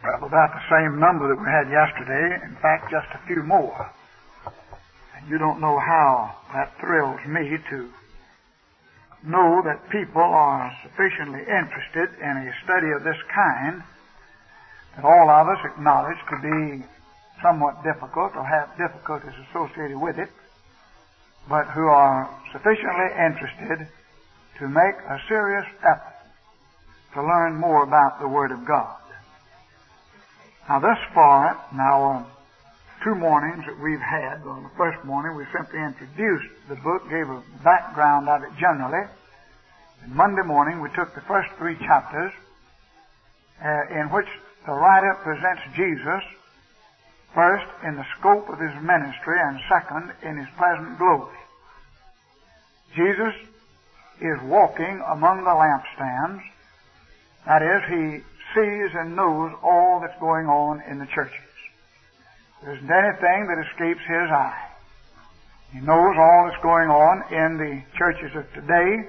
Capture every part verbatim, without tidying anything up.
Well, about the same number that we had yesterday. In fact, just a few more. And you don't know how that thrills me to know that people are sufficiently interested in a study of this kind that all of us acknowledge to be somewhat difficult or have difficulties associated with it, but who are sufficiently interested to make a serious effort to learn more about the Word of God. Now, thus far, now, two mornings that we've had, on the first morning we simply introduced the book, gave a background of it generally. And Monday morning we took the first three chapters uh, in which the writer presents Jesus first in the scope of his ministry and second in his present glory. Jesus is walking among the lampstands. That is, he sees and knows all that's going on in the churches. There isn't anything that escapes his eye. He knows all that's going on in the churches of today.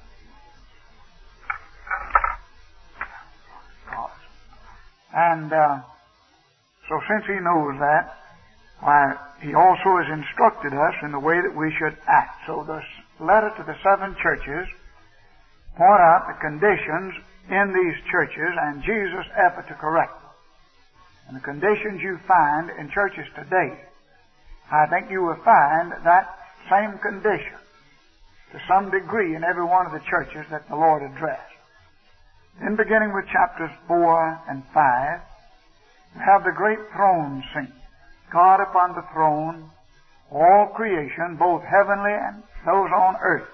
And uh, so since he knows that, why, he also has instructed us in the way that we should act. So this letter to the seven churches point out the conditions in these churches and Jesus' effort to correct them. And the conditions you find in churches today, I think you will find that same condition to some degree in every one of the churches that the Lord addressed. Then beginning with chapters four and five, we have the great throne scene. God upon the throne, all creation, both heavenly and those on earth,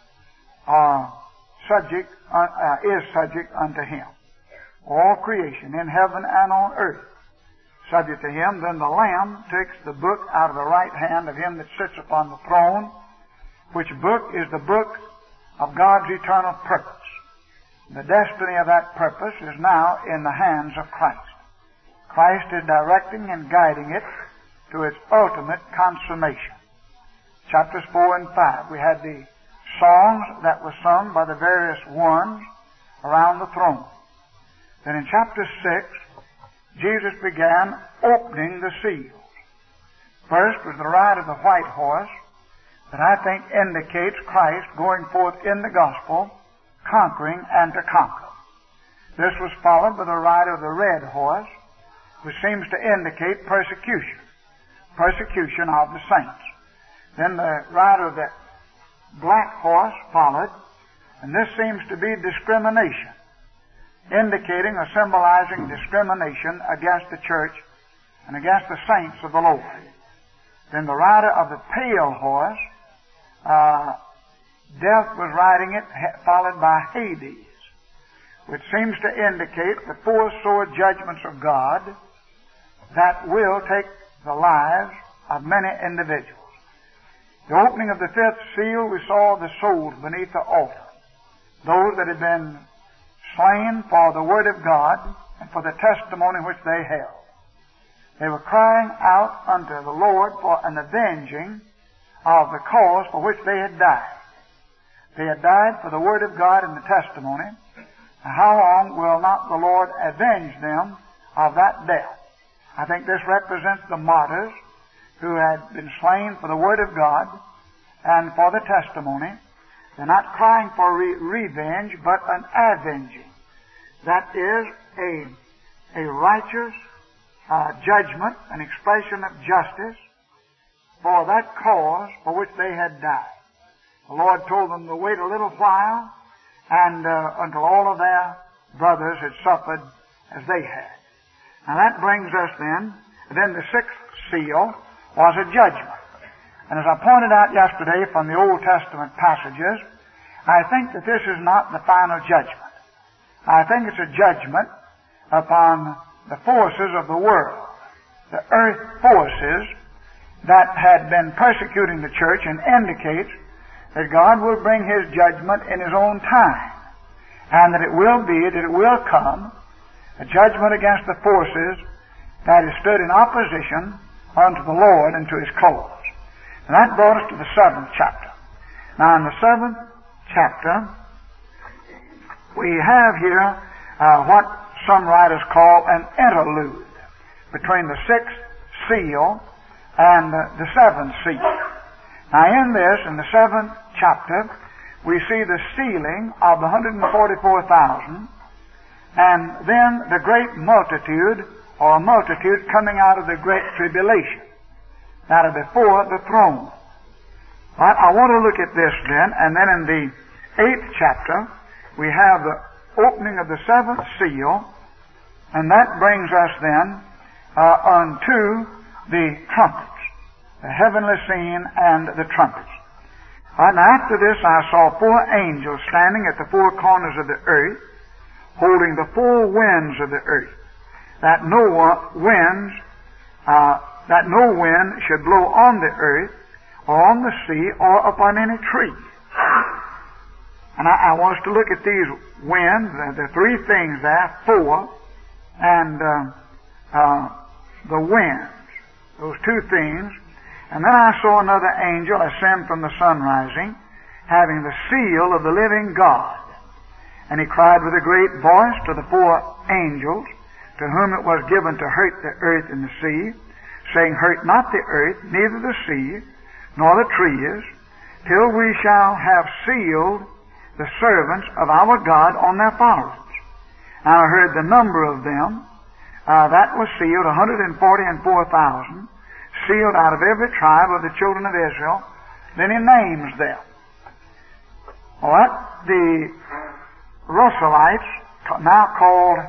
are subject, uh, uh, is subject unto Him. All creation in heaven and on earth, subject to Him. Then the Lamb takes the book out of the right hand of Him that sits upon the throne, which book is the book of God's eternal purpose. The destiny of that purpose is now in the hands of Christ. Christ is directing and guiding it to its ultimate consummation. Chapters four and five, we had the songs that were sung by the various ones around the throne. Then in chapter six, Jesus began opening the seals. First was the ride of the white horse that I think indicates Christ going forth in the gospel, conquering and to conquer. This was followed by the ride of the red horse, which seems to indicate persecution. Persecution of the saints. Then the rider of the black horse followed, and this seems to be discrimination, indicating or symbolizing discrimination against the church and against the saints of the Lord. Then the rider of the pale horse, uh, death was riding it, followed by Hades, which seems to indicate the four sore judgments of God that will take the lives of many individuals. The opening of the fifth seal, we saw the souls beneath the altar, those that had been slain for the Word of God and for the testimony which they held. They were crying out unto the Lord for an avenging of the cause for which they had died. They had died for the Word of God and the testimony. And how long will not the Lord avenge them of that death? I think this represents the martyrs who had been slain for the Word of God and for the testimony. They're not crying for re- revenge, but an avenging. That is a, a righteous uh, judgment, an expression of justice for that cause for which they had died. The Lord told them to wait a little while and uh, until all of their brothers had suffered as they had. Now that brings us then, then the sixth seal was a judgment. And as I pointed out yesterday from the Old Testament passages, I think that this is not the final judgment. I think it's a judgment upon the forces of the world, the earth forces that had been persecuting the church, and indicates that God will bring His judgment in His own time, and that it will be, that it will come, a judgment against the forces that has stood in opposition unto the Lord and to His cause. And that brought us to the seventh chapter. Now in the seventh chapter, we have here uh, what some writers call an interlude between the sixth seal and the seventh seal. Now in this, in the seventh chapter, we see the sealing of the one hundred forty-four thousand, and then the great multitude, or multitude coming out of the great tribulation, that are before the throne. Right, I want to look at this then, and then in the eighth chapter, we have the opening of the seventh seal, and that brings us then uh, unto the trumpets, the heavenly scene and the trumpets. Right, now after this I saw four angels standing at the four corners of the earth, holding the four winds of the earth, that no winds, uh, that no wind should blow on the earth, or on the sea, or upon any tree. And I, I want us to look at these winds, uh, the three things there, four, and uh, uh, the winds, those two things. And then I saw another angel ascend from the sun rising, having the seal of the living God. And he cried with a great voice to the four angels, to whom it was given to hurt the earth and the sea, saying, Hurt not the earth, neither the sea, nor the trees, till we shall have sealed the servants of our God on their foreheads. And I heard the number of them, uh, that was sealed, one hundred forty and four thousand, sealed out of every tribe of the children of Israel. Then he names them. What? The Russellites, now called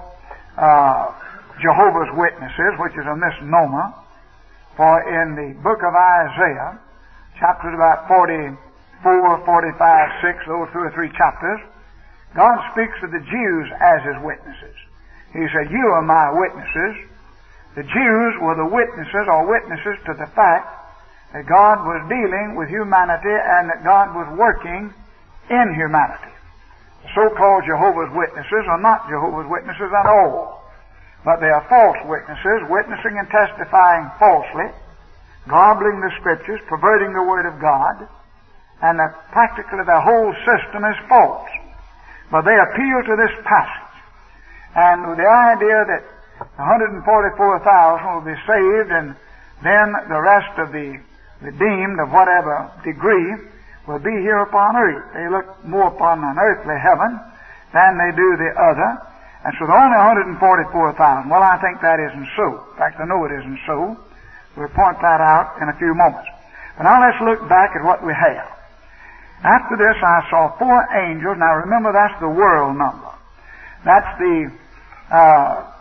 uh, Jehovah's Witnesses, which is a misnomer, for in the book of Isaiah, chapters about forty-four, forty-five, six, those two or three chapters, God speaks of the Jews as His witnesses. He said, You are my witnesses. The Jews were the witnesses, or witnesses to the fact that God was dealing with humanity and that God was working in humanity. The so-called Jehovah's Witnesses are not Jehovah's Witnesses at all, but they are false witnesses, witnessing and testifying falsely, garbling the Scriptures, perverting the Word of God, and that practically their whole system is false. But they appeal to this passage, and with the idea that one hundred forty-four thousand will be saved, and then the rest of the redeemed of whatever degree will be here upon earth. They look more upon an earthly heaven than they do the other, and so the only one hundred forty-four thousand. Well, I think that isn't so. In fact, I know it isn't so. We'll point that out in a few moments. But now let's look back at what we have. After this I saw four angels. Now remember, that's the world number. That's the uh,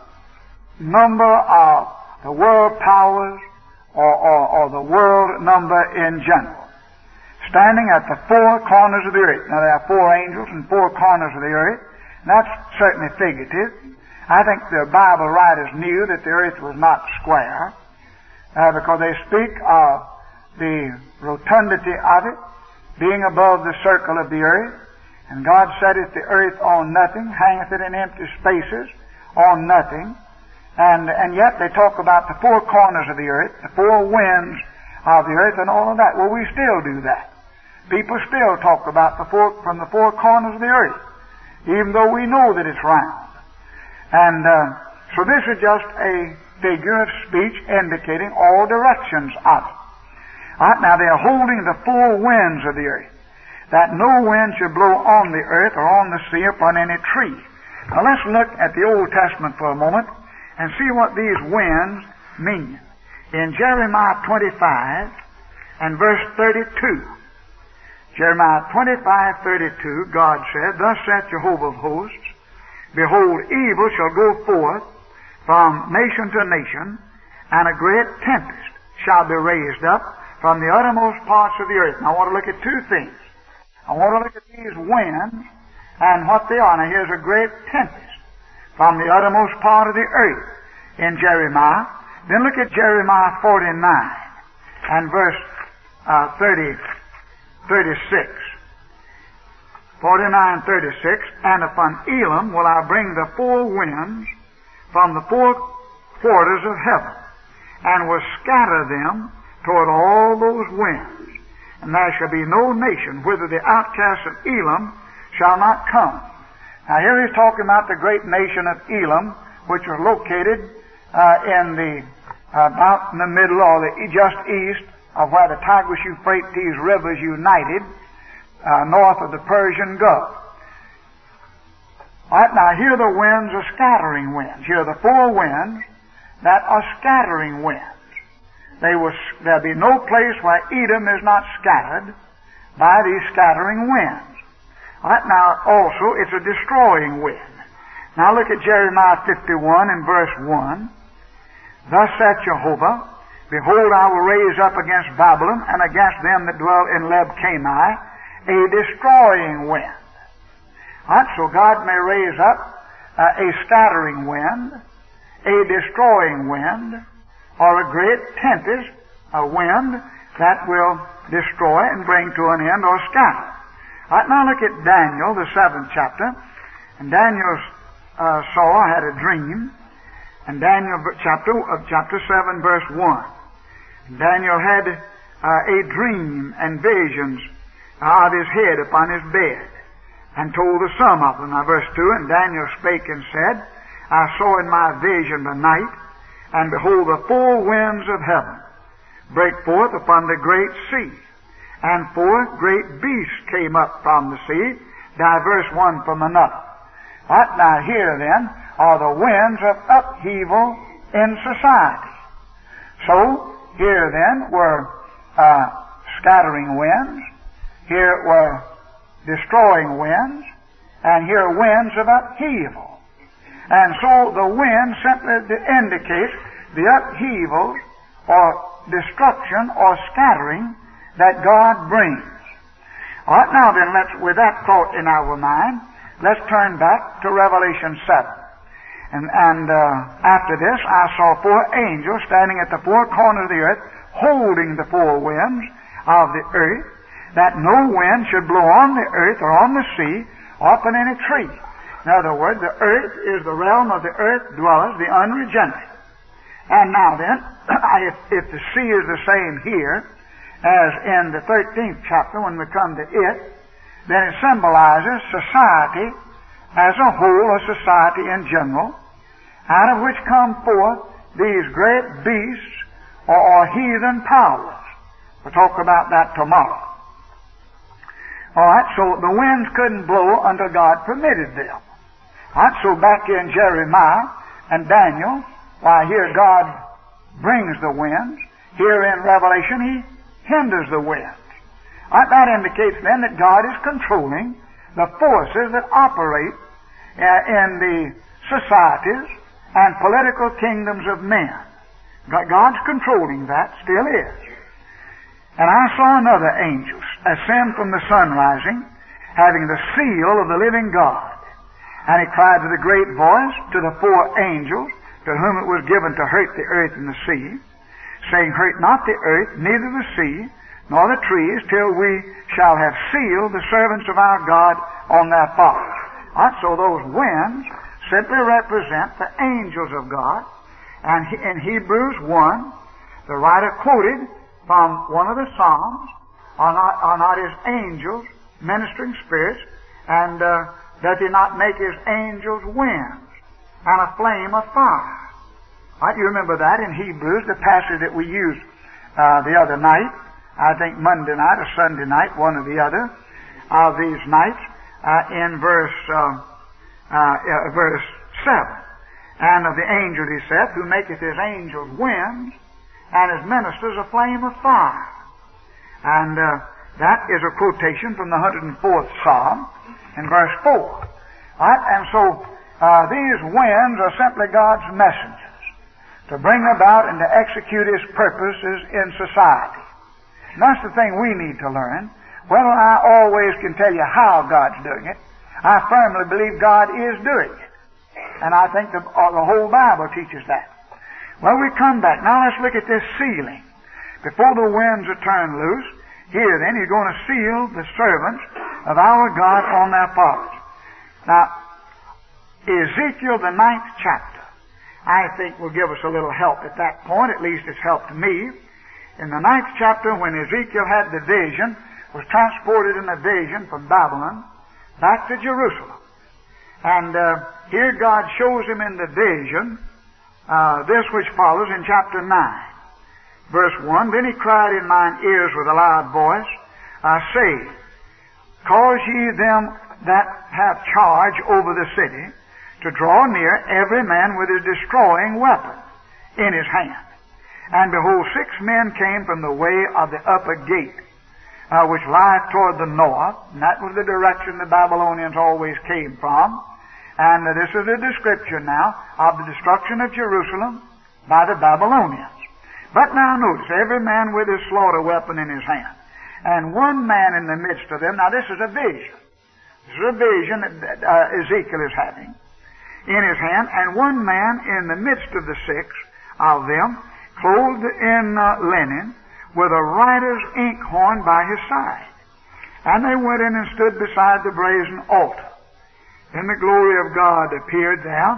number of the world powers, or, or, or the world number in general, standing at the four corners of the earth. Now there are four angels in four corners of the earth. And that's certainly figurative. I think the Bible writers knew that the earth was not square, Uh, because they speak of the rotundity of it being above the circle of the earth. And God setteth the earth on nothing, hangeth it in empty spaces on nothing. And, and yet they talk about the four corners of the earth, the four winds of the earth, and all of that. Well, we still do that. People still talk about the four, from the four corners of the earth, even though we know that it's round. And uh, so this is just a figure of speech indicating all directions of it. Right, now they are holding the four winds of the earth, that no wind should blow on the earth or on the sea upon any tree. Now let's look at the Old Testament for a moment and see what these winds mean. In Jeremiah twenty-five and verse thirty-two, Jeremiah twenty-five, thirty-two, God said, Thus saith Jehovah of hosts, Behold, evil shall go forth from nation to nation, and a great tempest shall be raised up from the uttermost parts of the earth. Now I want to look at two things. I want to look at these winds and what they are. Now here's a great tempest from the uttermost part of the earth in Jeremiah. Then look at Jeremiah forty-nine and verse uh, thirty, thirty-six. forty-nine, thirty-six, And upon Elam will I bring the four winds from the four quarters of heaven, and will scatter them toward all those winds. And there shall be no nation whither the outcasts of Elam shall not come, Now here he's talking about the great nation of Elam, which was located uh, in the uh, about in the middle or the just east of where the Tigris Euphrates rivers united, uh, north of the Persian Gulf. All right, now here the winds are scattering winds. Here are the four winds that are scattering winds. They will, there'll be no place where Edom is not scattered by these scattering winds. All right, now also it's a destroying wind. Now look at Jeremiah fifty-one and verse one. Thus saith Jehovah, behold, I will raise up against Babylon and against them that dwell in Leb Kamai a destroying wind. All right, so God may raise up uh, a scattering wind, a destroying wind, or a great tempest, a wind that will destroy and bring to an end or scatter. All right, now look at Daniel, the seventh chapter. And Daniel uh, saw, had a dream. And Daniel chapter uh, chapter seven, verse one. Daniel had uh, a dream and visions of his head upon his bed, and told the sum of them. Now verse two, and Daniel spake and said, I saw in my vision the night, and behold, the four winds of heaven break forth upon the great sea. And four great beasts came up from the sea, diverse one from another. Right, now here then are the winds of upheaval in society. So, here then were uh, scattering winds, here were destroying winds, and here are winds of upheaval. And so the wind simply indicates the upheavals or destruction or scattering that God brings. All right, now then, let's, with that thought in our mind, let's turn back to Revelation seven. And, and uh, after this, I saw four angels standing at the four corners of the earth, holding the four winds of the earth, that no wind should blow on the earth or on the sea or upon any tree. In other words, the earth is the realm of the earth dwellers, the unregenerate. And now then, if, if the sea is the same here as in the thirteenth chapter when we come to it, then it symbolizes society as a whole, or society in general, out of which come forth these great beasts or, or heathen powers. We'll talk about that tomorrow. All right, so the winds couldn't blow until God permitted them. All right, so back in Jeremiah and Daniel, why here God brings the winds. Here in Revelation He hinders the winds. All right, that indicates then that God is controlling the forces that operate uh, in the societies and political kingdoms of men. God's controlling that, still is. And I saw another angel ascend from the sun rising, having the seal of the living God. And he cried with a great voice to the four angels, to whom it was given to hurt the earth and the sea, saying, Hurt not the earth, neither the sea, nor the trees, till we shall have sealed the servants of our God on their fathers. Right, so those winds simply represent the angels of God. And in Hebrews one, the writer quoted from one of the Psalms, are not, are not his angels ministering spirits, and uh, does he not make his angels winds and a flame of fire? Right, you remember that in Hebrews, the passage that we used uh, the other night, I think Monday night or Sunday night, one or the other of these nights, uh, in verse uh, uh, uh, verse seven. And of the angel he saith, who maketh his angels winds, and his ministers a flame of fire. And uh, that is a quotation from the one hundred fourth Psalm in verse four. Right? And so uh, these winds are simply God's messengers to bring about and to execute His purposes in society. And that's the thing we need to learn. Well, I always can tell you how God's doing it. I firmly believe God is doing it. And I think the, uh, the whole Bible teaches that. Well, we come back. Now let's look at this sealing. Before the winds are turned loose, here then He's going to seal the servants of our God on their fathers. Now, Ezekiel, the ninth chapter, I think will give us a little help at that point. At least it's helped me. In the ninth chapter, when Ezekiel had the vision, was transported in a vision from Babylon back to Jerusalem. And uh, here God shows him in the vision uh, this which follows in chapter nine. Verse one, Then he cried in mine ears with a loud voice, uh, saying, Cause ye them that have charge over the city to draw near, every man with his destroying weapon in his hand. And behold, six men came from the way of the upper gate, uh, which lieth toward the north. And that was the direction the Babylonians always came from. And uh, this is a description now of the destruction of Jerusalem by the Babylonians. But now notice, every man with his slaughter weapon in his hand. And one man in the midst of them, now this is a vision. This is a vision that uh, Ezekiel is having in his hand. And one man in the midst of the six of them, clothed in uh, linen, with a writer's inkhorn by his side. And they went in and stood beside the brazen altar. Then the glory of God appeared there,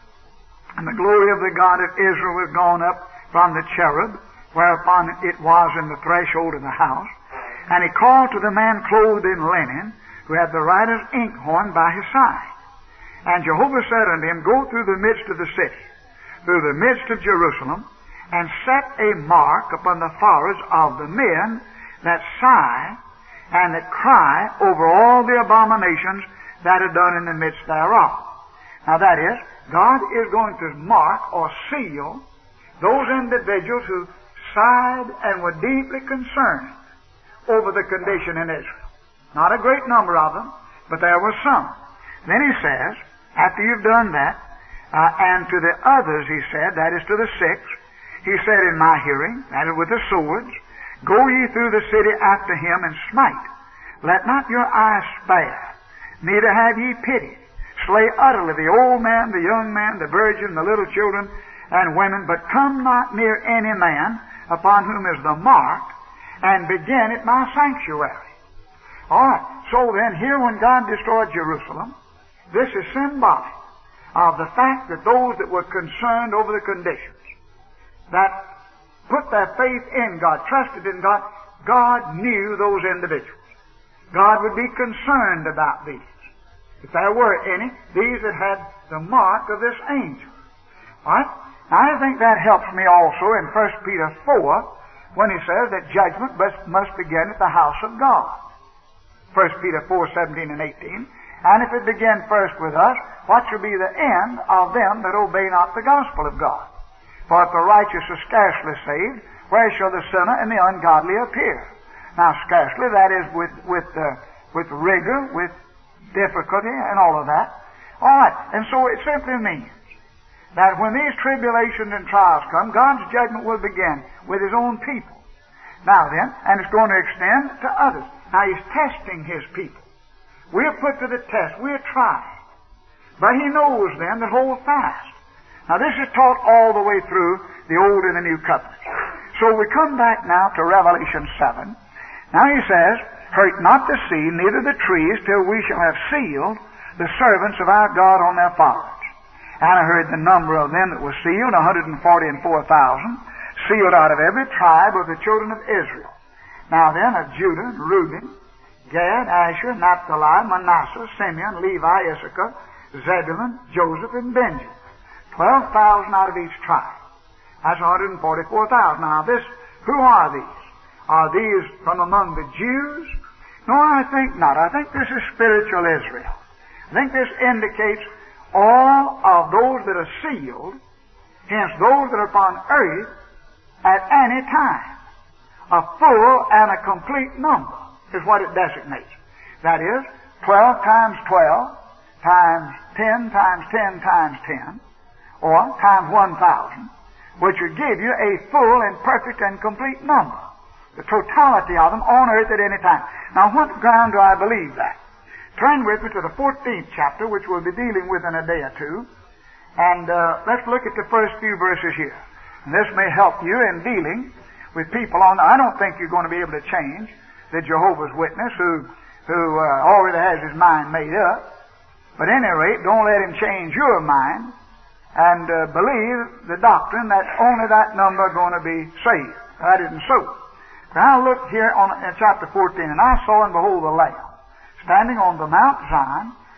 and the glory of the God of Israel was gone up from the cherub, whereupon it was in the threshold of the house. And he called to the man clothed in linen, who had the writer's inkhorn by his side. And Jehovah said unto him, Go through the midst of the city, through the midst of Jerusalem, and set a mark upon the foreheads of the men that sigh and that cry over all the abominations that are done in the midst thereof. Now that is, God is going to mark or seal those individuals who sighed and were deeply concerned over the condition in Israel. Not a great number of them, but there were some. Then he says, after you've done that, uh, and to the others, he said, that is to the six, he said in my hearing, that is with the swords, Go ye through the city after him and smite. Let not your eyes spare, neither have ye pity. Slay utterly the old man, the young man, the virgin, the little children, and women, but come not near any man upon whom is the mark, and begin at my sanctuary. All right. So then, here when God destroyed Jerusalem, this is symbolic of the fact that those that were concerned over the conditions, that put their faith in God, trusted in God, God knew those individuals. God would be concerned about these. If there were any, these that had the mark of this angel. All right? Now, I think that helps me also in First Peter four, when he says that judgment must, must begin at the house of God. First Peter four, seventeen and eighteen. And if it begin first with us, what shall be the end of them that obey not the gospel of God? For if the righteous are scarcely saved, where shall the sinner and the ungodly appear? Now, scarcely, that is with with uh, with rigor, with difficulty, and all of that. All right, and so it simply means that when these tribulations and trials come, God's judgment will begin with His own people. Now then, and it's going to extend to others. Now He's testing His people. We're put to the test. We're tried. But He knows them that hold fast. Now this is taught all the way through the Old and the New Covenant. So we come back now to Revelation seven. Now He says, Hurt not the sea, neither the trees, till we shall have sealed the servants of our God on their foreheads. And I heard the number of them that were sealed, one hundred forty and four thousand, sealed out of every tribe of the children of Israel. Now then, of Judah, Reuben, Gad, Asher, Naphtali, Manasseh, Simeon, Levi, Issachar, Zebulun, Joseph, and Benjamin. Twelve thousand out of each tribe. That's one hundred forty-four thousand. Now this, who are these? Are these from among the Jews? No, I think not. I think this is spiritual Israel. I think this indicates all of those that are sealed, hence those that are upon earth at any time. A full and a complete number is what it designates. That is, twelve times twelve times ten times ten times ten, or times one thousand, which would give you a full and perfect and complete number. The totality of them on earth at any time. Now, what ground do I believe that? Turn with me to the fourteenth chapter, which we'll be dealing with in a day or two. And uh, let's look at the first few verses here. And this may help you in dealing with people on... I don't think you're going to be able to change the Jehovah's Witness who, who uh, already has his mind made up. But at any rate, don't let him change your mind and uh, believe the doctrine that only that number are going to be saved. That isn't so. Now I looked here on in chapter fourteen, and I saw and behold the Lamb, standing on the Mount Zion,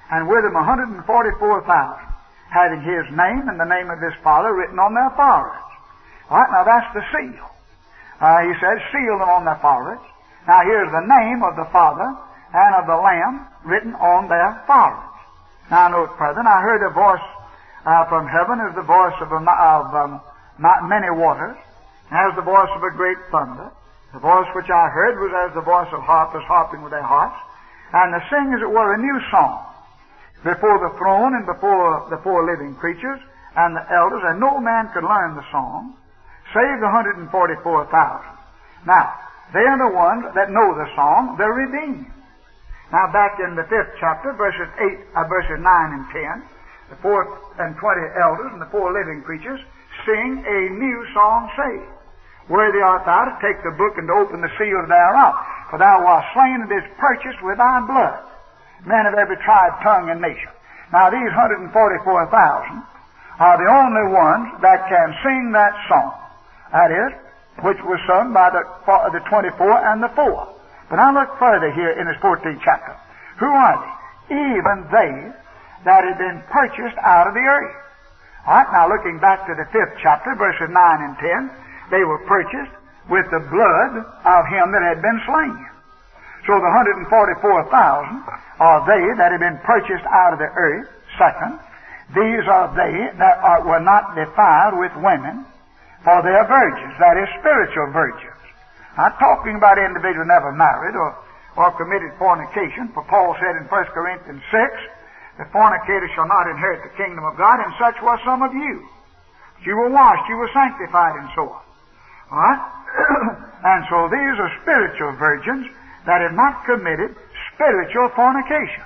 and with him one hundred forty-four thousand, having his name and the name of his Father written on their foreheads. All right, now that's the seal. Uh, he says, seal them on their foreheads. Now here's the name of the Father and of the Lamb written on their foreheads. Now note further, and I heard a voice uh, from heaven as the voice of, a, of um, many waters, as the voice of a great thunder. The voice which I heard was as the voice of harpers harping with their harps, and to sing as it were a new song before the throne and before the four living creatures and the elders, and no man could learn the song, save the one hundred forty-four thousand. Now, they are the ones that know the song, they're redeemed. Now, back in the fifth chapter, verses eight, uh, verses nine and ten, the four and twenty elders and the four living creatures sing a new song, saying, Worthy art thou to take the book and to open the seal thereof, for thou wast slain and didst purchase with thy blood men of every tribe, tongue, and nation. Now, these one hundred forty-four thousand are the only ones that can sing that song. That is, which was sung by the, the twenty-four and the four. But now look further here in this fourteenth chapter. Who are they? Even they that had been purchased out of the earth. All right, now looking back to the fifth chapter, verses nine and ten, they were purchased with the blood of him that had been slain. So the one hundred forty-four thousand are they that had been purchased out of the earth. Second, these are they that are, were not defiled with women, for they are virgins, that is, spiritual virgins. Not talking about individuals never married or, or committed fornication, for Paul said in First Corinthians six, the fornicator shall not inherit the kingdom of God, and such was some of you. You were washed, you were sanctified, and so on. All right? And so these are spiritual virgins that have not committed spiritual fornication.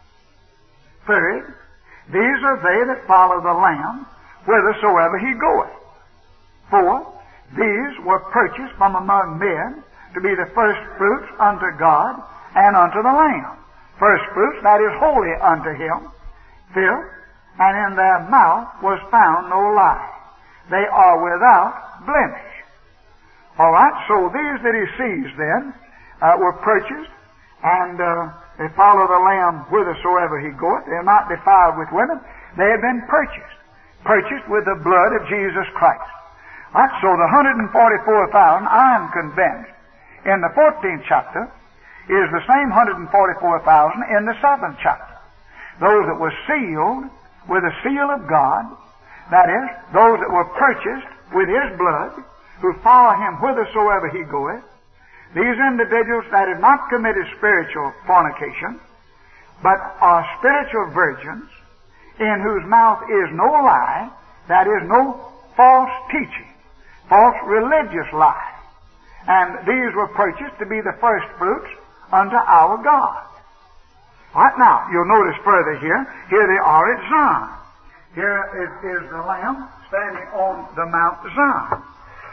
Third, these are they that follow the Lamb whithersoever he goeth. Fourth, these were purchased from among men to be the first fruits unto God and unto the Lamb. First fruits, that is holy unto him. Fifth, and in their mouth was found no lie. They are without blemish. All right, so these that he sees then uh, were purchased, and uh, they follow the Lamb whithersoever he goeth. They are not defiled with women. They have been purchased, purchased with the blood of Jesus Christ. All right, so the one hundred forty-four thousand, I am convinced, in the fourteenth chapter, is the same one hundred forty-four thousand in the seventh chapter. Those that were sealed with the seal of God, that is, those that were purchased with his blood, who follow him whithersoever he goeth. These individuals that have not committed spiritual fornication, but are spiritual virgins, in whose mouth is no lie, that is, no false teaching, false religious lie. And these were purchased to be the first fruits unto our God. Right now, you'll notice further here, here they are at Zion. Here is, is the Lamb standing on the Mount Zion.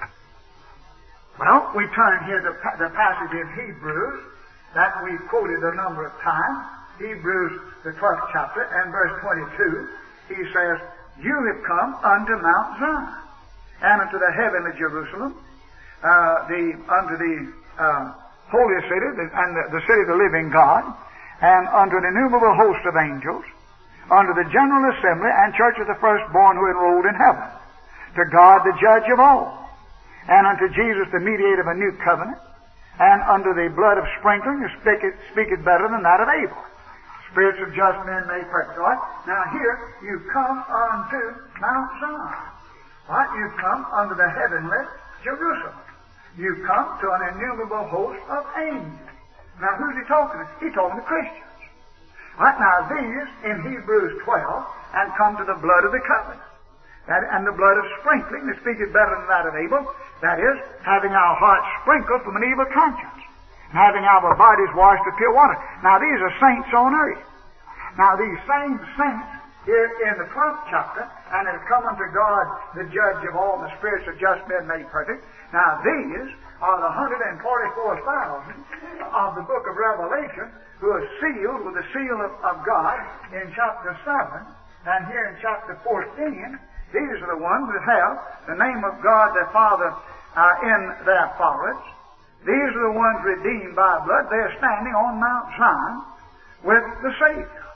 Well, we turn here to the passage in Hebrews that we've quoted a number of times. Hebrews, the twelfth chapter, and verse twenty-two, he says, You have come unto Mount Zion, and unto the heavenly Jerusalem, uh, the unto the uh, holy city, the, and the, the city of the living God, and unto an innumerable host of angels, unto the general assembly and church of the firstborn who enrolled in heaven, to God the judge of all, and unto Jesus the mediator of a new covenant, and unto the blood of sprinkling, who speaketh, speaketh better than that of Abel. Spirits of just men made perfect. All right? Now here, you come unto Mount Zion. All right? You come unto the heavenly Jerusalem. You come to an innumerable host of angels. Now who's he talking to? He's talking to Christians. All right? Now these, in Hebrews twelve, and come to the blood of the covenant. That, and the blood of sprinkling, that speaketh better than that of Abel. That is, having our hearts sprinkled from an evil conscience, and having our bodies washed with pure water. Now these are saints on earth. Now these same saints here in the twelfth chapter, and have come unto God, the judge of all the spirits of just men made perfect. Now these are the one hundred forty-four thousand of the book of Revelation, who are sealed with the seal of, of God in chapter seven, and here in chapter fourteen, these are the ones that have the name of God their Father uh, in their foreheads. These are the ones redeemed by blood. They're standing on Mount Zion with the Savior.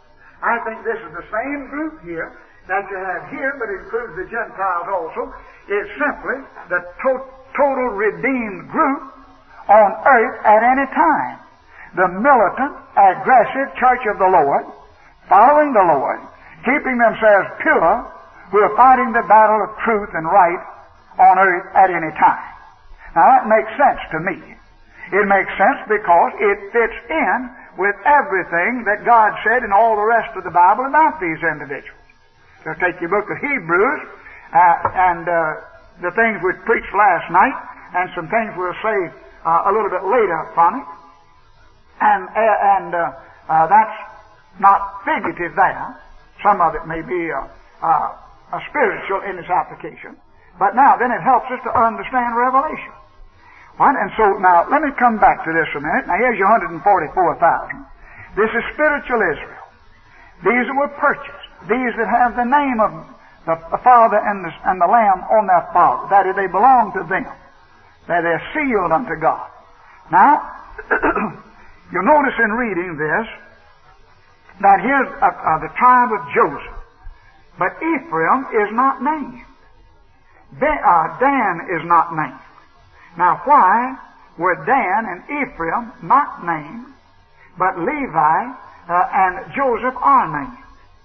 I think this is the same group here that you have here, but it includes the Gentiles also. It's simply the to- total redeemed group on earth at any time. The militant, aggressive church of the Lord, following the Lord, keeping themselves pure, who are fighting the battle of truth and right on earth at any time. Now that makes sense to me. It makes sense because it fits in with everything that God said in all the rest of the Bible about these individuals. So take your book of Hebrews, uh, and uh, the things we preached last night, and some things we'll say uh, a little bit later from it. And, uh, and uh, uh, that's not figurative there. Some of it may be uh, uh, a spiritual in its application. But now, then it helps us to understand Revelation. Right? And so, now, let me come back to this a minute. Now, here's your one hundred forty-four thousand. This is spiritual Israel. These that were purchased. These that have the name of the Father and the, and the Lamb on their Father. That is, they belong to them. That they're sealed unto God. Now, you'll notice in reading this, that here's uh, uh, the tribe of Joseph. But Ephraim is not named. Dan, uh, Dan is not named. Now why were Dan and Ephraim not named, but Levi uh, and Joseph are named?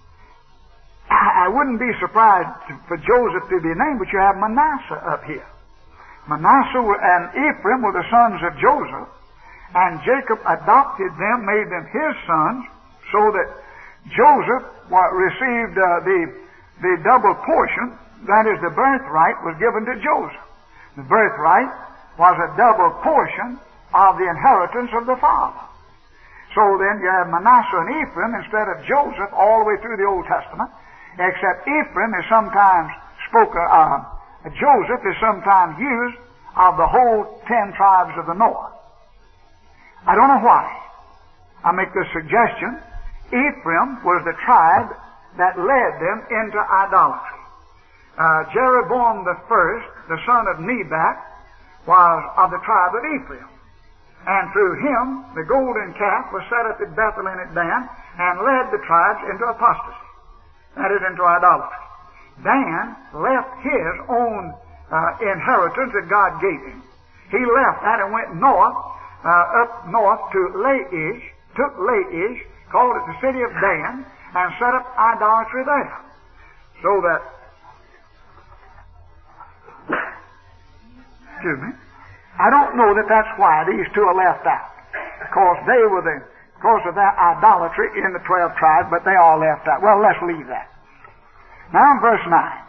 I, I wouldn't be surprised to, for Joseph to be named, but you have Manasseh up here. Manasseh and Ephraim were the sons of Joseph, and Jacob adopted them, made them his sons, so that Joseph well, received uh, the, the double portion, that is, the birthright was given to Joseph. The birthright was a double portion of the inheritance of the father. So then you have Manasseh and Ephraim instead of Joseph all the way through the Old Testament, except Ephraim is sometimes spoken, uh, Joseph is sometimes used of the whole ten tribes of the north. I don't know why. I make the suggestion. Ephraim was the tribe that led them into idolatry. Uh, Jeroboam the first, the son of Nebat, was of the tribe of Ephraim. And through him, the golden calf was set up at Bethel and at Dan, and led the tribes into apostasy. That is, into idolatry. Dan left his own uh, inheritance that God gave him. He left that and went north, uh, up north to Laish, took Laish, called it the city of Dan, and set up idolatry there. So that, excuse me, I don't know that that's why these two are left out. Because they were the, because of their idolatry in the twelve tribes, but they are left out. Well, let's leave that. Now in verse nine.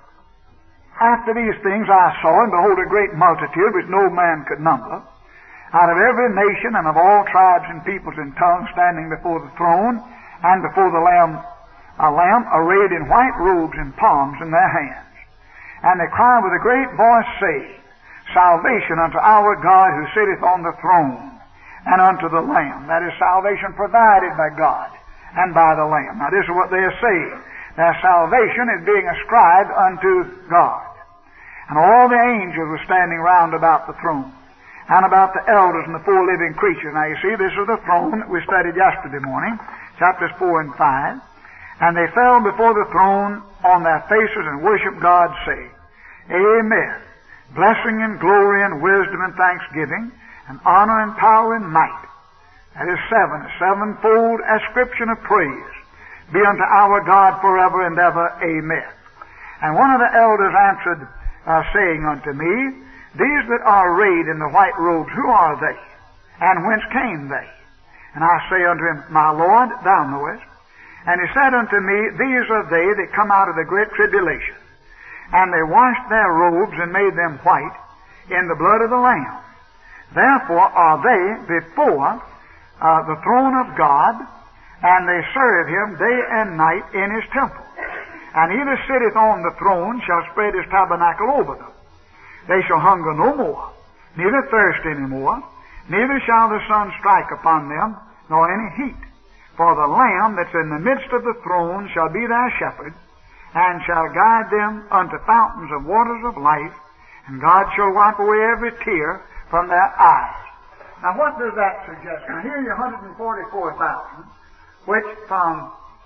After these things I saw, and behold, a great multitude which no man could number, out of every nation and of all tribes and peoples and tongues, standing before the throne and before the Lamb, a Lamb arrayed in white robes and palms in their hands. And they cry with a great voice, saying, Salvation unto our God who sitteth on the throne, and unto the Lamb. That is salvation provided by God and by the Lamb. Now this is what they are saying. Their salvation is being ascribed unto God. And all the angels were standing round about the throne, and about the elders and the four living creatures. Now you see, this is the throne that we studied yesterday morning, chapters four and five. And they fell before the throne on their faces and worshiped God, saying, Amen. Blessing and glory and wisdom and thanksgiving, and honor and power and might. That is seven, a sevenfold ascription of praise, be unto our God forever and ever. Amen. And one of the elders answered, uh, saying unto me, These that are arrayed in the white robes, who are they? And whence came they? And I say unto him, My Lord, thou knowest. And he said unto me, These are they that come out of the great tribulation. And they washed their robes and made them white in the blood of the Lamb. Therefore are they before uh, the throne of God, and they serve him day and night in his temple. And he that sitteth on the throne shall spread his tabernacle over them. They shall hunger no more, neither thirst any more, neither shall the sun strike upon them, nor any heat. For the Lamb that's in the midst of the throne shall be their shepherd, and shall guide them unto fountains of waters of life, and God shall wipe away every tear from their eyes. Now what does that suggest? Now here are one hundred forty-four thousand, which from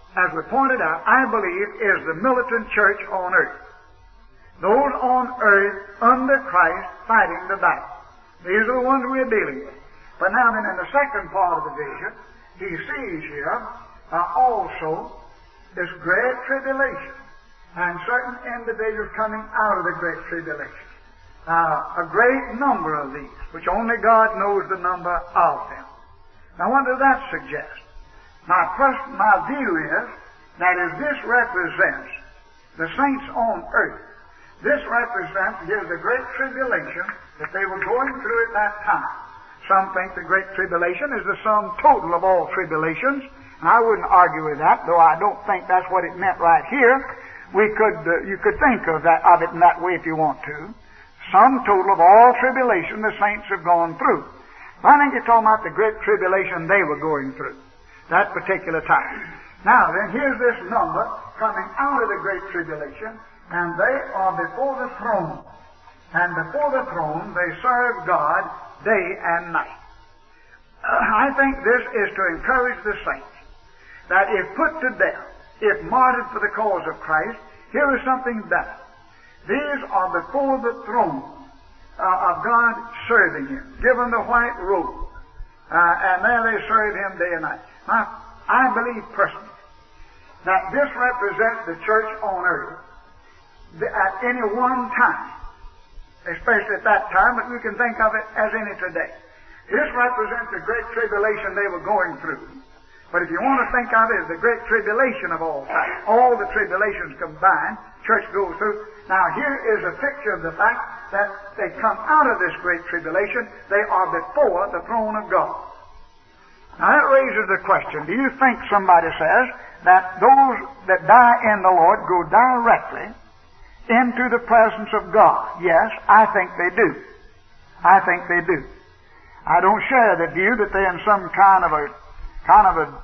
as we pointed out, I believe is the militant church on earth. Those on earth under Christ fighting the battle. These are the ones we're dealing with. But now then, in the second part of the vision, he sees here uh, also this great tribulation and certain individuals coming out of the great tribulation. Uh, a great number of these, which only God knows the number of them. Now what does that suggest? My, pers- my view is that as this represents the saints on earth, this represents here the great tribulation that they were going through at that time. Some think the great tribulation is the sum total of all tribulations, and I wouldn't argue with that, though I don't think that's what it meant right here. We could, uh, you could think of that, of it in that way if you want to. Sum total of all tribulation the saints have gone through. I think you're talking about the great tribulation they were going through, that particular time. Now then, here's this number coming out of the great tribulation, and they are before the throne. And before the throne they serve God day and night. Uh, I think this is to encourage the saints that if put to death, if martyred for the cause of Christ, here is something better. These are before the throne uh, of God serving Him, given the white robe, uh, and there they serve Him day and night. Now, I believe personally that this represents the church on earth at any one time, especially at that time, but we can think of it as any today. This represents the great tribulation they were going through. But if you want to think of it as the great tribulation of all time, all the tribulations combined, church goes through. Now here is a picture of the fact that they come out of this great tribulation. They are before the throne of God. Now that raises the question, do you think, somebody says, that those that die in the Lord go directly into the presence of God? Yes, I think they do. I think they do. I don't share the view that they're in some kind of a kind of a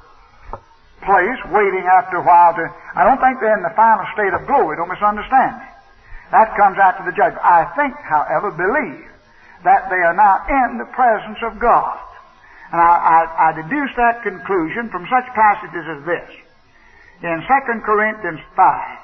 place waiting after a while to... I don't think they're in the final state of glory. Don't misunderstand me. That comes after the judgment. I think, however, believe that they are now in the presence of God. And I, I, I deduce that conclusion from such passages as this. In Second Corinthians five,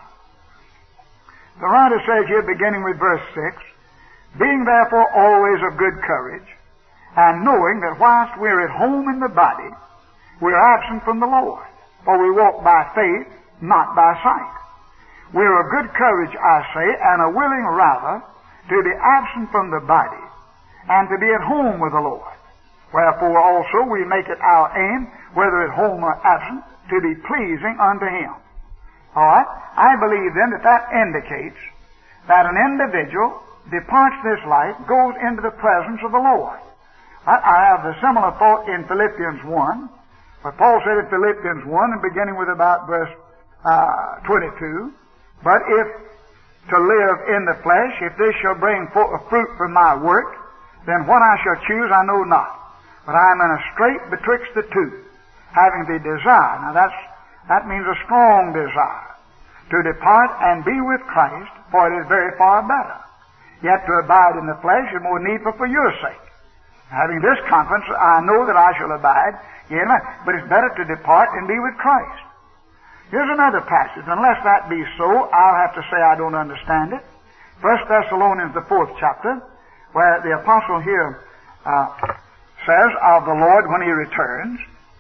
the writer says here, beginning with verse six, being therefore always of good courage, and knowing that whilst we're at home in the body, we're absent from the Lord, for we walk by faith, not by sight. We're of good courage, I say, and are willing rather to be absent from the body, and to be at home with the Lord. Wherefore also we make it our aim, whether at home or absent, to be pleasing unto Him. All right? I believe then that that indicates that an individual departs this life, goes into the presence of the Lord. I, I have a similar thought in Philippians one, where Paul said in Philippians one, and beginning with about verse uh, twenty-two, but if to live in the flesh, if this shall bring forth fruit from my work, then what I shall choose I know not. But I am in a strait betwixt the two, having the desire. Now that's, that means a strong desire, to depart and be with Christ, for it is very far better. Yet to abide in the flesh is more needful for your sake. Having this confidence, I know that I shall abide, yea, but it's better to depart and be with Christ. Here's another passage. Unless that be so, I'll have to say I don't understand it. First Thessalonians, the fourth chapter, where the apostle here uh, says of the Lord when He returns,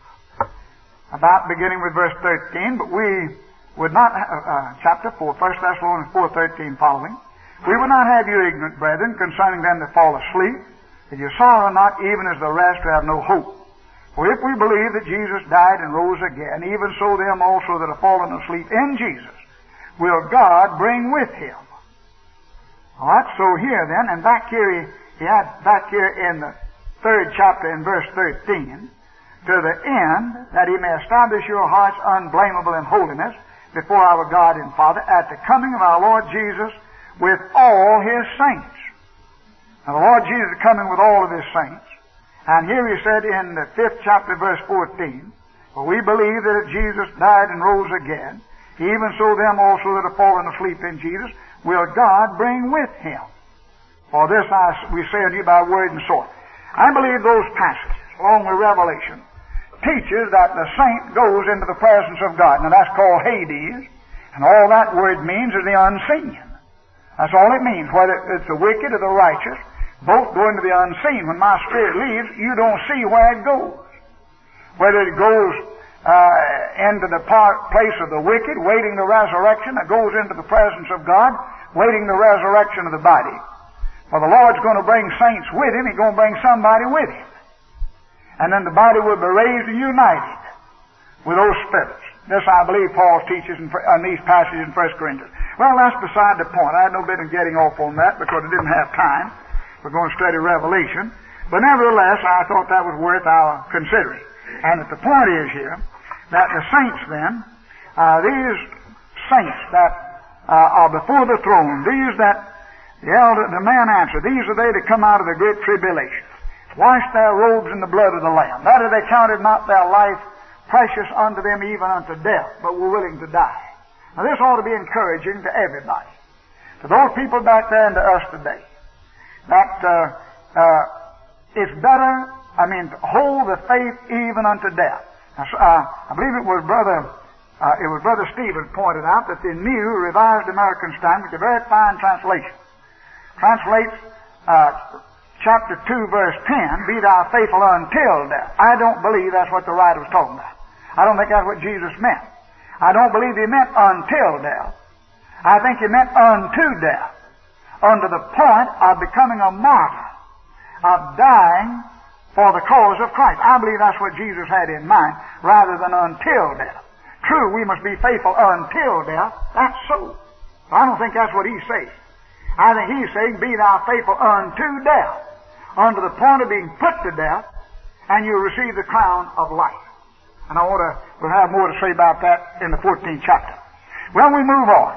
about beginning with verse thirteen, but we would not, uh, uh, chapter four, First Thessalonians four thirteen following, we would not have you ignorant, brethren, concerning them that fall asleep, that you sorrow not, even as the rest who have no hope. For if we believe that Jesus died and rose again, even so them also that have fallen asleep in Jesus will God bring with Him. All right, so here then, and back here, he, he had back here in the third chapter in verse thirteen, to the end that He may establish your hearts unblameable in holiness before our God and Father at the coming of our Lord Jesus with all His saints. Now the Lord Jesus is coming with all of His saints. And here He said in the fifth chapter, verse fourteen, for we believe that if Jesus died and rose again, even so them also that have fallen asleep in Jesus will God bring with Him. For this I, we say unto you by word and sword. I believe those passages, along with Revelation, teaches that the saint goes into the presence of God. Now that's called Hades, and all that word means is the unseen. That's all it means. Whether it's the wicked or the righteous, both go into the unseen. When my spirit leaves, you don't see where it goes. Whether it goes uh, into the part, place of the wicked, waiting the resurrection, or goes into the presence of God, waiting the resurrection of the body. For the Lord's going to bring saints with Him. He's going to bring somebody with Him. And then the body will be raised and united with those spirits. This, I believe, Paul teaches in, in these passages in First Corinthians. Well, that's beside the point. I had no business getting off on that because I didn't have time. We're going to study Revelation. But nevertheless, I thought that was worth our considering. And that the point is here that the saints then, uh, these saints that uh, are before the throne, these that the elder, the man answered, these are they that come out of the great tribulation, wash their robes in the blood of the Lamb. That is, they counted not their life precious unto them even unto death, but were willing to die. Now this ought to be encouraging to everybody, to those people back there and to us today, that uh, uh, it's better, I mean, to hold the faith even unto death. Now, uh, I believe it was Brother uh, it was Brother Stevens pointed out that the New Revised American Standard, which is a very fine translation, translates uh, chapter two, verse ten, be thou faithful until death. I don't believe that's what the writer was talking about. I don't think that's what Jesus meant. I don't believe He meant until death. I think He meant unto death, unto the point of becoming a martyr, of dying for the cause of Christ. I believe that's what Jesus had in mind, rather than until death. True, we must be faithful until death. That's so. I don't think that's what He's saying. I think He's saying, be thou faithful unto death, unto the point of being put to death, and you'll receive the crown of life. And I want to, we'll have more to say about that in the fourteenth chapter. Well, we move on.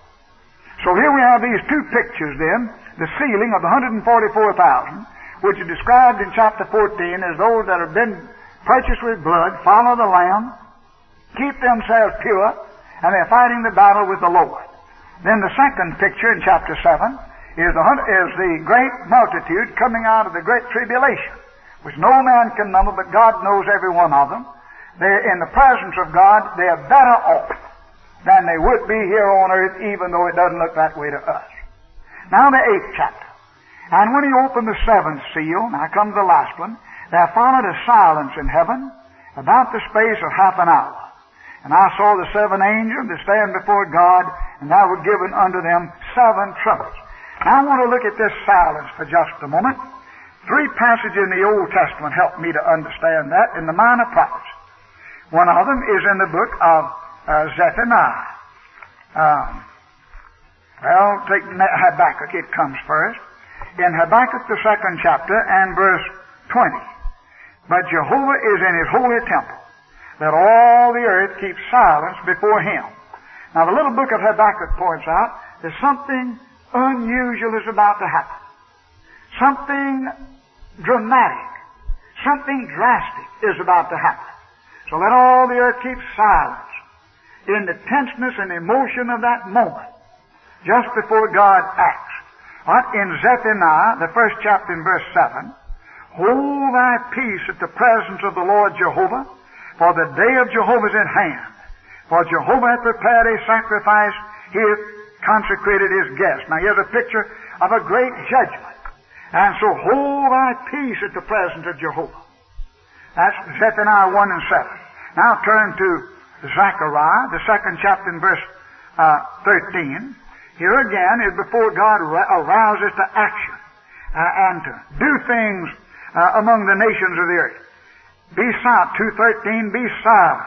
So here we have these two pictures then, the sealing of the one hundred forty-four thousand, which are described in chapter fourteen as those that have been purchased with blood, follow the Lamb, keep themselves pure, and they're fighting the battle with the Lord. Then the second picture in chapter seven is the, is the great multitude coming out of the great tribulation, which no man can number, but God knows every one of them. They're in the presence of God. They're better off than they would be here on earth, even though it doesn't look that way to us. Now the eighth chapter. And when He opened the seventh seal, now comes the last one, there followed a silence in heaven about the space of half an hour. And I saw the seven angels that stand before God, and there were given unto them seven trumpets. Now I want to look at this silence for just a moment. Three passages in the Old Testament help me to understand that in the Minor Prophets. One of them is in the book of uh, Zephaniah. Um, well, take Habakkuk, it comes first. In Habakkuk, the second chapter, and verse twenty. But Jehovah is in His holy temple, that all the earth keeps silence before Him. Now the little book of Habakkuk points out that something unusual is about to happen. Something dramatic, something drastic is about to happen. So let all the earth keep silence in the tenseness and emotion of that moment, just before God acts. But in Zephaniah, the first chapter in verse seven, hold thy peace at the presence of the Lord Jehovah, for the day of Jehovah is at hand. For Jehovah hath prepared a sacrifice, He hath consecrated His guest. Now here's a picture of a great judgment. And so hold thy peace at the presence of Jehovah. That's Zephaniah one and seven. Now turn to Zechariah, the second chapter in verse uh, thirteen. Here again is before God arouses to action uh, and to do things uh, among the nations of the earth. Be silent, two thirteen, be silent,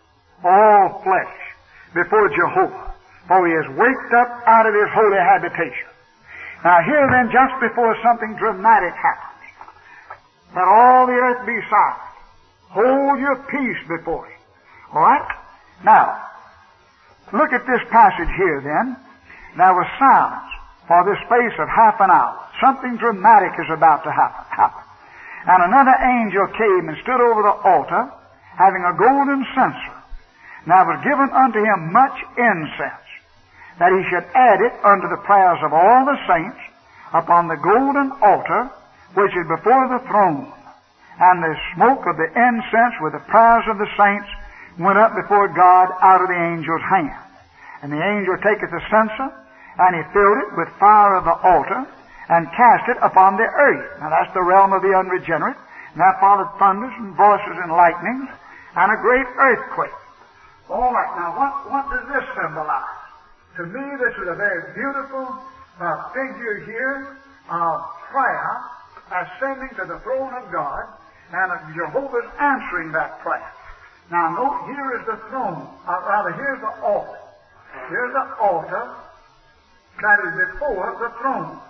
all flesh, before Jehovah, for He has waked up out of His holy habitation. Now here then, just before something dramatic happens, let all the earth be silent. Hold your peace before Him. All right? Now, look at this passage here then. There was silence for the space of half an hour. Something dramatic is about to happen. happen. And another angel came and stood over the altar, having a golden censer. Now was given unto him much incense, that he should add it unto the prayers of all the saints upon the golden altar which is before the throne. and the smoke of the incense with the prayers of the saints went up before God out of the angel's hand. And the angel taketh the censer, and he filled it with fire of the altar, and cast it upon the earth. Now that's the realm of the unregenerate. And there followed thunders and voices and lightnings, and a great earthquake. All right, now what, what does this symbolize? To me, this is a very beautiful uh, figure here of prayer ascending to the throne of God, and of Jehovah's answering that prayer. Now note, here is the throne, or rather, here's the altar. Here's the altar that is before the throne.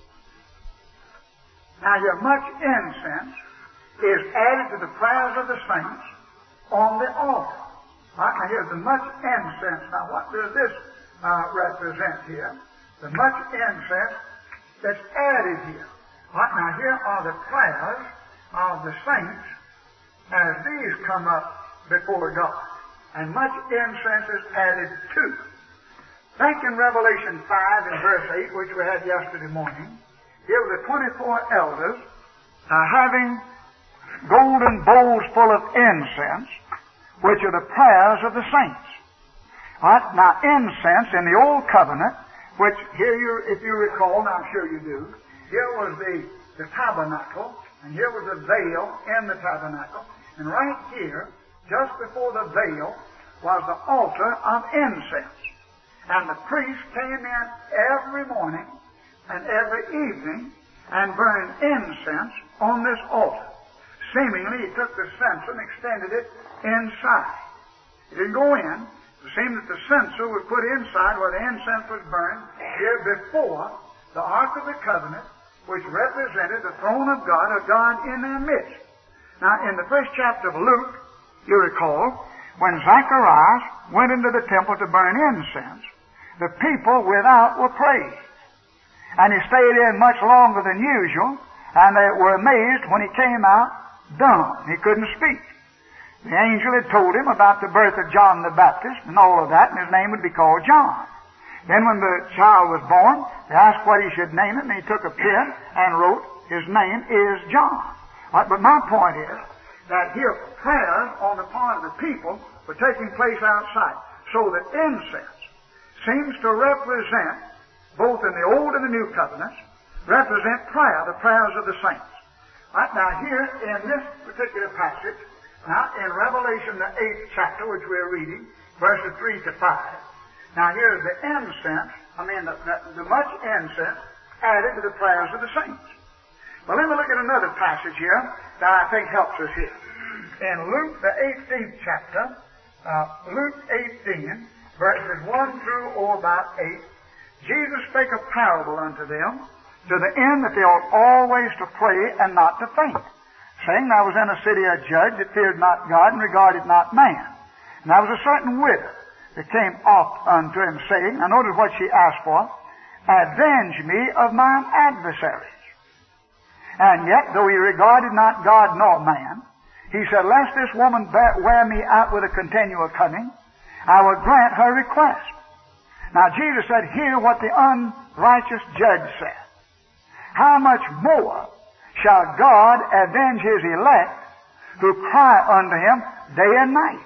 Now here, much incense is added to the prayers of the saints on the altar. Right, now here's the much incense. Now what does this uh, represent here? The much incense that's added here. Right, now here are the prayers of the saints as these come up before God. And much incense is added too. Think in Revelation five and verse eight, which we had yesterday morning. Here were the twenty-four elders uh, having golden bowls full of incense, which are the prayers of the saints. Right? Now, incense in the Old Covenant, which here you, if you recall, and I'm sure you do, here was the, the tabernacle, and here was the veil in the tabernacle, and right here, just before the veil, was the altar of incense. And the priest came in every morning and every evening and burned incense on this altar. Seemingly, he took the censer and extended it inside. He didn't go in. It seemed that the censer was put inside where the incense was burned, here before the Ark of the Covenant, which represented the throne of God, of God in their midst. Now, in the first chapter of Luke, you recall, when Zacharias went into the temple to burn incense, the people without were praised. And he stayed in much longer than usual, and they were amazed when he came out dumb. He couldn't speak. The angel had told him about the birth of John the Baptist and all of that, and his name would be called John. Then when the child was born, they asked what he should name him, and he took a pen and wrote, his name is John. Right, but my point is that here prayers on the part of the people were taking place outside. So that incense seems to represent, both in the Old and the New Covenants, represent prayer, the prayers of the saints. Right, now here in this particular passage, now in Revelation the eighth chapter, which we're reading, verses three to five, now here's the incense, I mean the, the, the much incense added to the prayers of the saints. Well, let me look at another passage here that I think helps us here. In Luke the eighteenth chapter, uh, Luke eighteen, verses one through or about eight, Jesus spake a parable unto them, to the end that they ought always to pray and not to faint, saying, there was in a city a judge that feared not God and regarded not man. And there was a certain widow that came oft unto him, saying, now notice what she asked for, avenge me of mine adversaries. And yet, though he regarded not God nor man, he said, lest this woman wear me out with a continual coming, I will grant her request. Now Jesus said, hear what the unrighteous judge said. How much more shall God avenge His elect who cry unto Him day and night?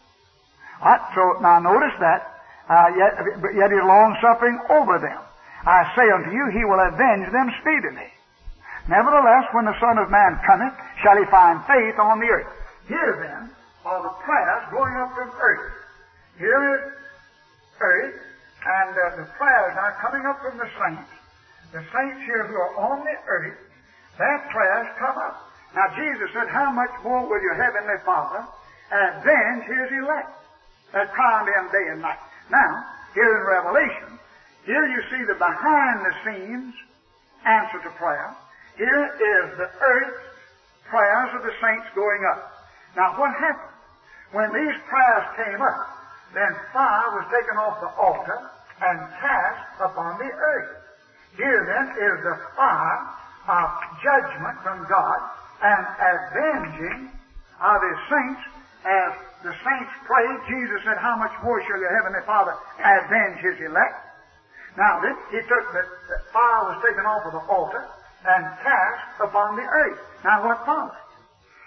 Right, so now notice that, uh, yet, yet He is long-suffering over them. I say unto you, He will avenge them speedily. Nevertheless, when the Son of Man cometh, shall He find faith on the earth. Here then are the prayers going up from earth. Here is earth, and uh, the prayers are coming up from the saints. The saints here who are on the earth, their prayers come up. Now Jesus said, how much more will your heavenly Father avenge His elect that cry unto Him day and night? Now, here in Revelation, here you see the behind-the-scenes answer to prayer. Here is the earth's prayers of the saints going up. Now what happened? When these prayers came up, then fire was taken off the altar and cast upon the earth. Here then is the fire of judgment from God and avenging of His saints. As the saints prayed, Jesus said, how much more shall your heavenly Father avenge His elect? Now, this, He took the, the fire was taken off of the altar and cast upon the earth. Now, what followed?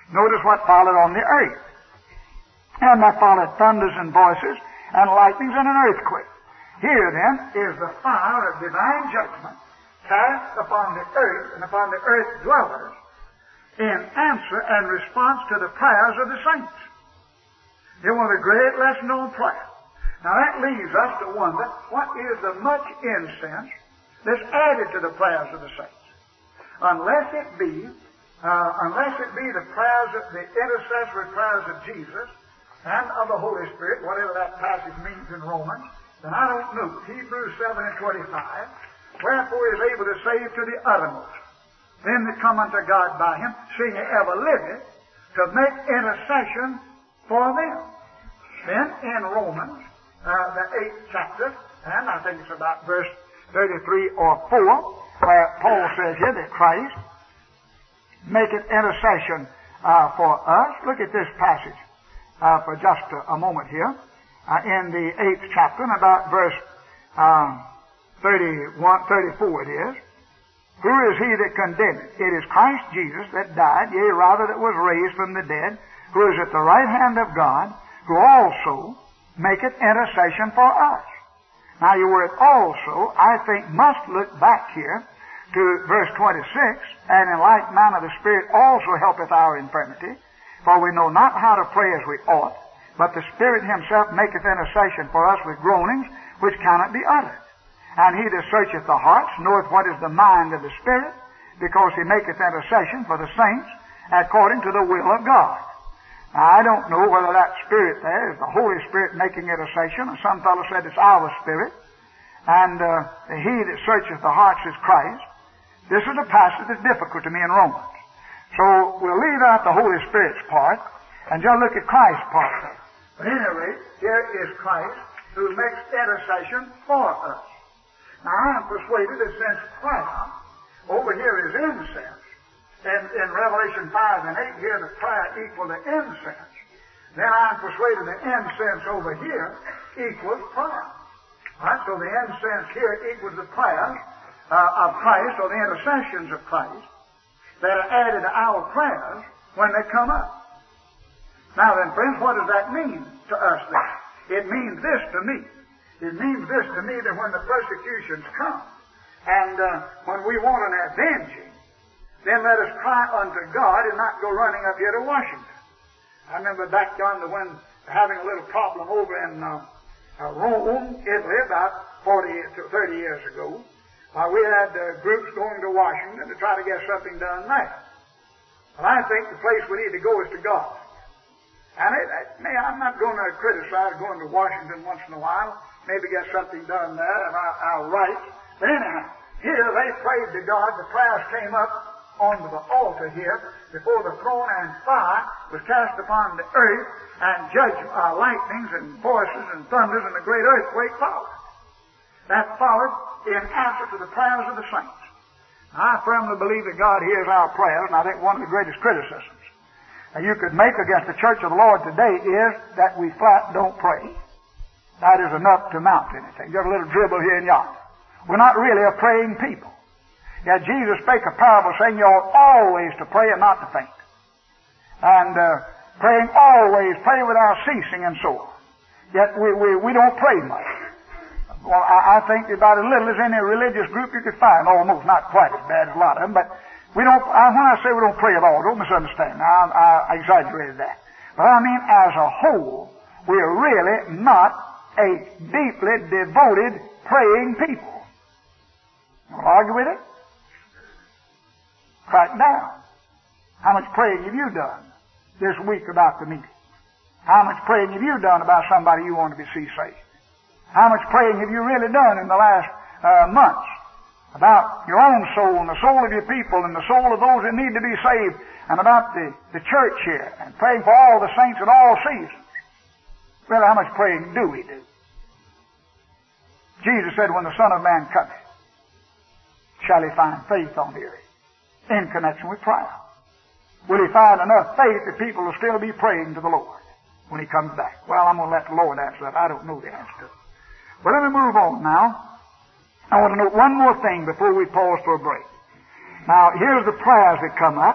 Notice what followed on the earth. And there followed thunders and voices, and lightnings and an earthquake. Here then is the fire of divine judgment cast upon the earth and upon the earth dwellers in answer and response to the prayers of the saints. It was a great lesson on prayer. Now that leaves us to wonder, what is the much incense that's added to the prayers of the saints? Unless it be, uh, unless it be the prayers of the intercessory prayers of Jesus and of the Holy Spirit, whatever that passage means in Romans, then I don't know. Hebrews seven and twenty-five, wherefore he is able to save to the uttermost them that come unto God by him, seeing he ever liveth, to make intercession for them. Then in Romans, uh, the eighth chapter, and I think it's about verse thirty-three or four, where Paul says here that Christ maketh intercession uh, for us. Look at this passage uh, for just a, a moment here. Uh, in the eighth chapter, and about verse um, thirty-one, thirty-four it is. Who is he that condemneth? It is Christ Jesus that died, yea, rather that was raised from the dead, who is at the right hand of God, who also maketh intercession for us. Now your word also, I think, must look back here to verse twenty-six, and in like manner the Spirit also helpeth our infirmity, for we know not how to pray as we ought, but the Spirit himself maketh intercession for us with groanings which cannot be uttered. And he that searcheth the hearts knoweth what is the mind of the Spirit, because he maketh intercession for the saints according to the will of God. Now, I don't know whether that Spirit there is the Holy Spirit making intercession, or some fellow said it's our Spirit, and uh, he that searcheth the hearts is Christ. This is a passage that's difficult to me in Romans. So we'll leave out the Holy Spirit's part, and just look at Christ's part there. But at any rate, here is Christ who makes intercession for us. Now, I am persuaded that since prayer over here is incense, and in Revelation five and eight here the prayer equal to incense, then I am persuaded that incense over here equals prayer. Right? So the incense here equals the prayers uh, of Christ, or the intercessions of Christ, that are added to our prayers when they come up. Now then, friends, what does that mean to us then? It means this to me. It means this to me, that when the persecutions come, and uh, when we want an avenging, then let us cry unto God and not go running up here to Washington. I remember back yonder when having a little problem over in uh, uh, Rome, Italy, about forty to thirty years ago. Uh, we had uh, groups going to Washington to try to get something done there. Well, I think the place we need to go is to God. And it, it, may, I'm not going to criticize going to Washington once in a while. Maybe get something done there of our, our rights. But anyhow, here they prayed to God. The prayers came up onto the altar here before the throne, and fire was cast upon the earth, and judge uh, lightnings and voices and thunders, and a great earthquake followed. That followed in answer to the prayers of the saints. I firmly believe that God hears our prayers, and I think one of the greatest criticisms that you could make against the Church of the Lord today is that we flat don't pray. That is enough to mount anything. Just a little dribble here and yonder. We're not really a praying people. Yet Jesus spake a parable saying you ought always to pray and not to faint. And uh, praying always, pray without ceasing, and so on. Yet we, we, we don't pray much. Well, I, I think about as little as any religious group you could find, almost, not quite as bad as a lot of them, but we don't, I, when I say we don't pray at all, don't misunderstand. Now, I, I exaggerated that. But I mean, as a whole, we're really not a deeply devoted praying people. You want to argue with it? Crack down. How much praying have you done this week about the meeting? How much praying have you done about somebody you want to be see saved? How much praying have you really done in the last uh, months about your own soul and the soul of your people and the soul of those that need to be saved, and about the, the church here, and praying for all the saints in all seasons? Well, how much praying do we do? Jesus said, when the Son of Man cometh, shall he find faith on the earth in connection with prayer? Will he find enough faith that people will still be praying to the Lord when he comes back? Well, I'm going to let the Lord answer that. I don't know the answer to it. But let me move on now. I want to note one more thing before we pause for a break. Now, here's the prayers that come up,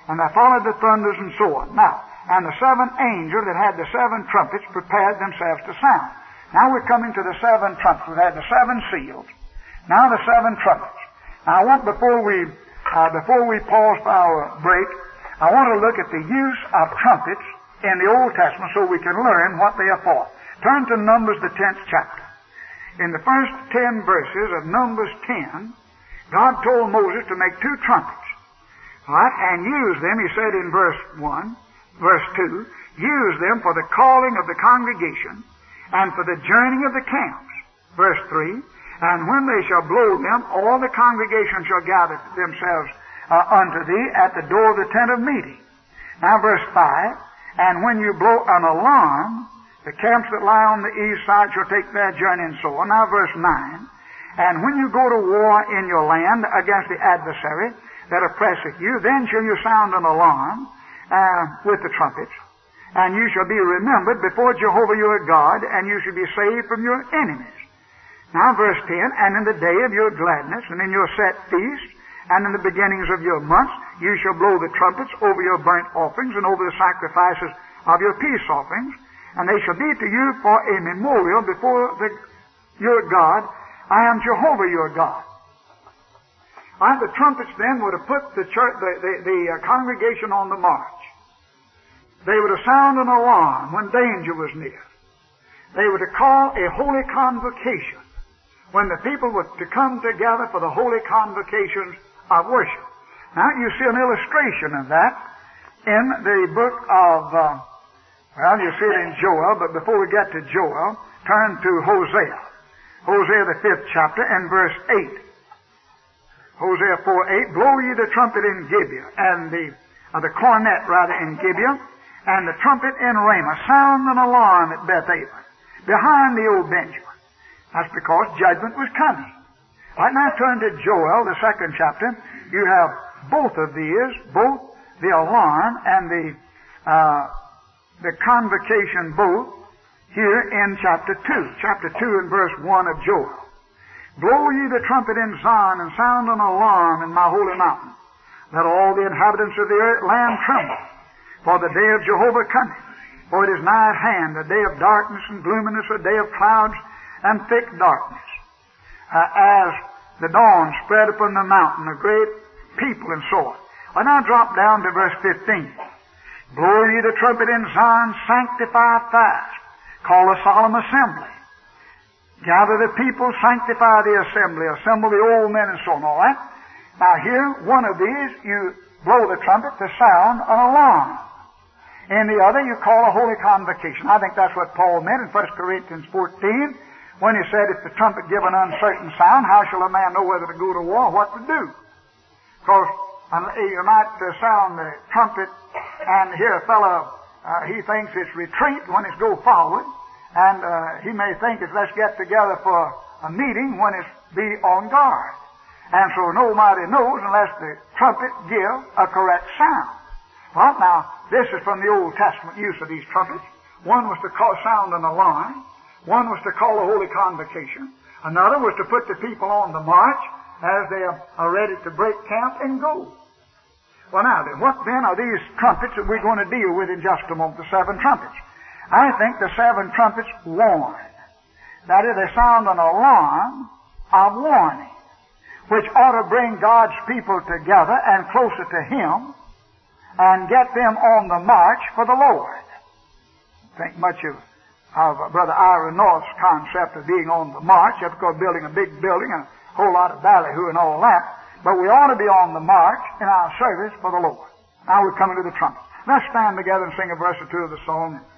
And there followed the thunders and so on. Now, and the seven angels that had the seven trumpets prepared themselves to sound. Now we're coming to the seven trumpets. We've had the seven seals. Now the seven trumpets. Now I want, before we, uh, before we pause for our break, I want to look at the use of trumpets in the Old Testament so we can learn what they are for. Turn to Numbers, the tenth chapter. In the first ten verses of Numbers ten, God told Moses to make two trumpets. Right? And use them, he said in verse one, verse two, use them for the calling of the congregation and for the journeying of the camps. Verse three, and when they shall blow them, all the congregation shall gather themselves uh, unto thee at the door of the tent of meeting. Now verse five, and when you blow an alarm, the camps that lie on the east side shall take their journey and so on. Now verse nine, and when you go to war in your land against the adversary that oppresseth you, then shall you sound an alarm uh, with the trumpets, and you shall be remembered before Jehovah your God, and you shall be saved from your enemies. Now verse ten, and in the day of your gladness, and in your set feast, and in the beginnings of your months, you shall blow the trumpets over your burnt offerings and over the sacrifices of your peace offerings, and they shall be to you for a memorial before the, your God. I am Jehovah your God. And the trumpets then would have put the church, the, the, the uh, congregation on the march. They would have sounded an alarm when danger was near. They would have called a holy convocation when the people were to come together for the holy convocations of worship. Now you see an illustration of that in the book of, uh, well, you see it in Joel, but before we get to Joel, turn to Hosea. Hosea the fifth chapter and verse eight. Hosea four eight, blow ye the trumpet in Gibeah, and the, uh, the cornet rather in Gibeah, and the trumpet in Ramah. Sound an alarm at Beth-aven, behind the old Benjamin. That's because judgment was coming. Right now turn to Joel, the second chapter. You have both of these, both the alarm and the, uh, the convocation both here in chapter two. Chapter two and verse one of Joel. Blow ye the trumpet in Zion, and sound an alarm in my holy mountain. Let all the inhabitants of the earth land tremble, for the day of Jehovah cometh. For it is nigh at hand, a day of darkness and gloominess, a day of clouds and thick darkness. Uh, as the dawn spread upon the mountain, a great people and so on. Well, now drop down to verse fifteen. Blow ye the trumpet in Zion, sanctify fast, call a solemn assembly. Gather the people, sanctify the assembly, assemble the old men and so on, all right? Now here, one of these, you blow the trumpet to sound an alarm. In the other, you call a holy convocation. I think that's what Paul meant in First Corinthians fourteen, when he said, if the trumpet give an uncertain sound, how shall a man know whether to go to war or what to do? Because you might uh, sound the trumpet, and here a fellow, uh, he thinks it's retreat when it's go forward, and uh, he may think it's let's get together for a meeting when it's be on guard. And so nobody knows unless the trumpet give a correct sound. Well, now, this is from the Old Testament use of these trumpets. One was to call, sound an alarm. One was to call a holy convocation. Another was to put the people on the march as they are ready to break camp and go. Well, now then, what then are these trumpets that we're going to deal with in just a moment, the seven trumpets? I think the seven trumpets warn. That is, they sound an alarm of warning, which ought to bring God's people together and closer to Him and get them on the march for the Lord. Think much of, of Brother Ira North's concept of being on the march, that's because building a big building and a whole lot of ballyhoo and all that. But we ought to be on the march in our service for the Lord. Now we're coming to the trumpet. Let's stand together and sing a verse or two of the song.